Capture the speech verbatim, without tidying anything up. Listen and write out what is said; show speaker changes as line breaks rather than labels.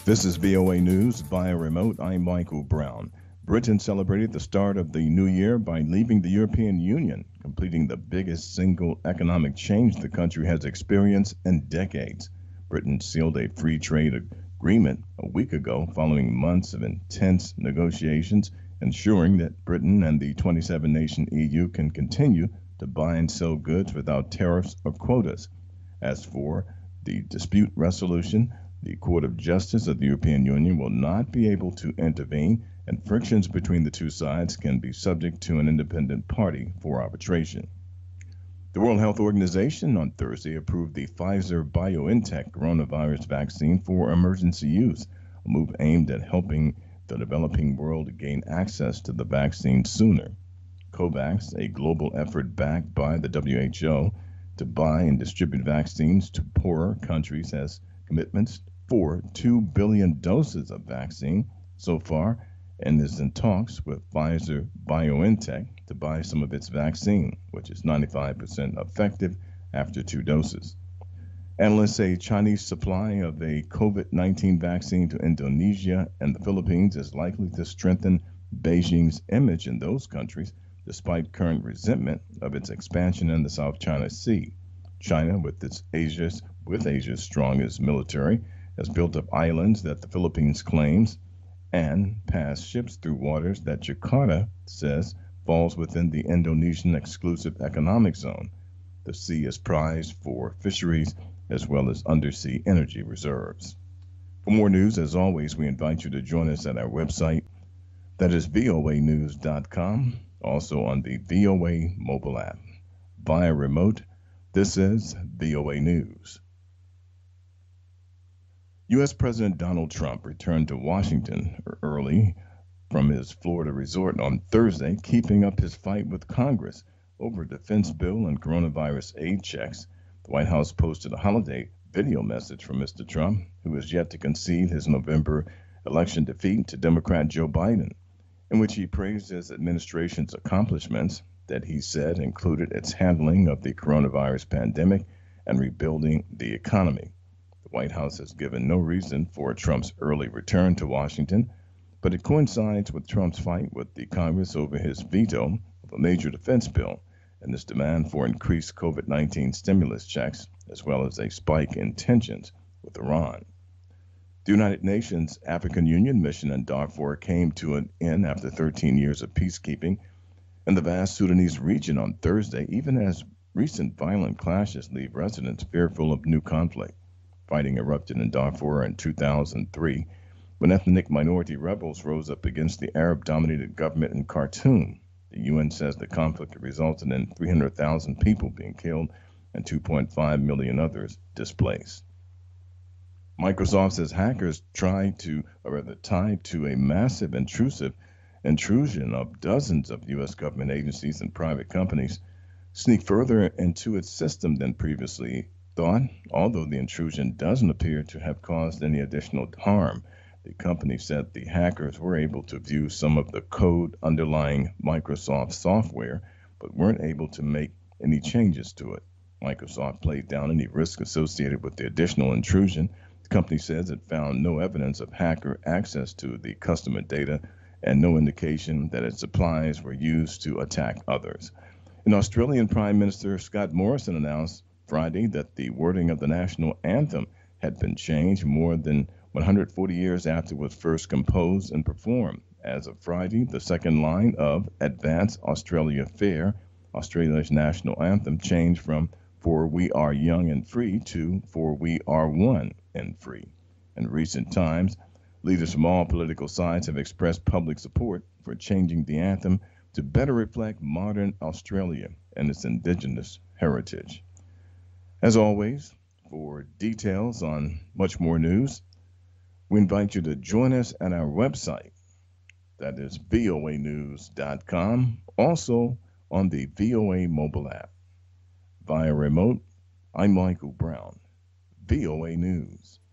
This is V O A News via remote. I'm Michael Brown. Britain celebrated the start of the new year by leaving the European Union, completing the biggest single economic change the country has experienced in decades. Britain sealed a free trade agreement a week ago following months of intense negotiations, ensuring that Britain and the twenty-seven nation E U can continue to buy and sell goods without tariffs or quotas. As for the dispute resolution, the Court of Justice of the European Union will not be able to intervene, and frictions between the two sides can be subject to an independent party for arbitration. The World Health Organization on Thursday approved the Pfizer BioNTech coronavirus vaccine for emergency use, a move aimed at helping the developing world gain access to the vaccine sooner. COVAX, a global effort backed by the W H O to buy and distribute vaccines to poorer countries, has commitments for two billion doses of vaccine so far and is in talks with Pfizer BioNTech to buy some of its vaccine, which is ninety-five percent effective after two doses. Analysts say Chinese supply of a COVID nineteen vaccine to Indonesia and the Philippines is likely to strengthen Beijing's image in those countries, despite current resentment of its expansion in the South China Sea. China, with its Asia's with Asia's strongest military, has built up islands that the Philippines claims and passed ships through waters that Jakarta says falls within the Indonesian exclusive economic zone. The sea is prized for fisheries as well as undersea energy reserves. For more news, as always, we invite you to join us at our website, that is V O A news dot com, also on the V O A mobile app. Via remote, this is V O A News. U S. President Donald Trump returned to Washington early from his Florida resort on Thursday, keeping up his fight with Congress over a defense bill and coronavirus aid checks. The White House posted a holiday video message from Mister Trump, who is yet to concede his November election defeat to Democrat Joe Biden, in which he praised his administration's accomplishments that he said included its handling of the coronavirus pandemic and rebuilding the economy. The White House has given no reason for Trump's early return to Washington, but it coincides with Trump's fight with the Congress over his veto of a major defense bill and his demand for increased COVID nineteen stimulus checks, as well as a spike in tensions with Iran. The United Nations African Union mission in Darfur came to an end after thirteen years of peacekeeping in the vast Sudanese region on Thursday, even as recent violent clashes leave residents fearful of new conflict. Fighting erupted in Darfur in two thousand three when ethnic minority rebels rose up against the Arab-dominated government in Khartoum. The U N says the conflict resulted in three hundred thousand people being killed and two point five million others displaced. Microsoft says hackers tried to, or rather tied to a massive intrusive intrusion of dozens of U S government agencies and private companies, sneak further into its system than previously thought. Although the intrusion doesn't appear to have caused any additional harm, the company said the hackers were able to view some of the code underlying Microsoft software, but weren't able to make any changes to it. Microsoft played down any risk associated with the additional intrusion. The company says it found no evidence of hacker access to the customer data and no indication that its supplies were used to attack others. An Australian Prime Minister Scott Morrison announced Friday that the wording of the national anthem had been changed more than one hundred forty years after it was first composed and performed. As of Friday, the second line of Advance Australia Fair, Australia's national anthem, changed from For We Are Young and Free to For We Are One and Free. In recent times, leaders from all political sides have expressed public support for changing the anthem to better reflect modern Australia and its indigenous heritage. As always, for details on much more news, we invite you to join us at our website, that is V O A news dot com, also on the V O A mobile app. Via remote, I'm Michael Brown, V O A News.